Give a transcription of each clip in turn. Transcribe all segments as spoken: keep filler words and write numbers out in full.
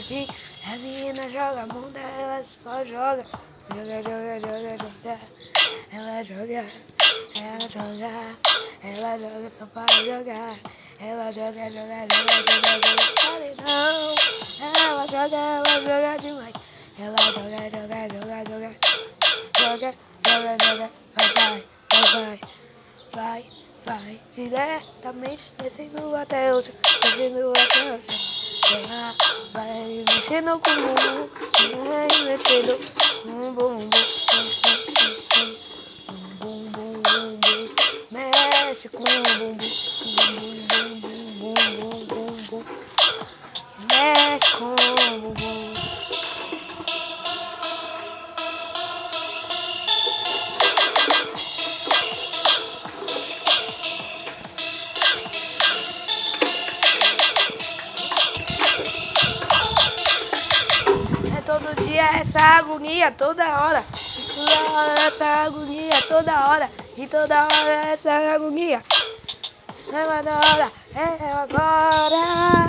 assim. A menina joga bunda, ela só joga. Joga, joga, joga, joga. Ela joga, ela joga. Ela joga só para jogar. Ela joga, joga, joga, joga, joga. Pare não. Ela joga, ela joga demais. Ela joga, joga, joga, joga. Joga, joga, joga. Vai, vai, vai, vai. Vai, vai. Diretamente descendo até o chão. Descendo até o chão. Ela vai mexendo com o bumbum. Vai mexendo com o bumbum. Bum, bum, bum, bum. Mexe com o bumbum. Bum, bum, bum, bum, bum, bum. Mexe com o bumbum. É todo dia essa agonia, toda hora. Toda hora essa agonia, toda hora. E toda hora essa agonia. É uma hora, é agora.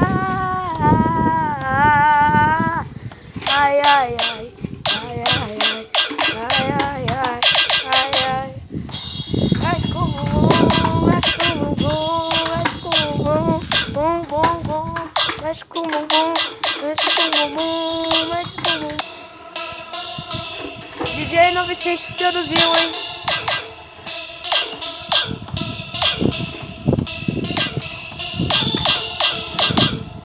Ai, ai, ai. Ai, ai, ai. Ai, ai, ai. Ai, ai. Mexe com o bumbum, mexe com o bumbum, mexe com o bumbum, bum, bum, bum. Mexe com o bumbum, mexe com o bumbum, mexe com o bumbum. D J novecentos produziu, hein?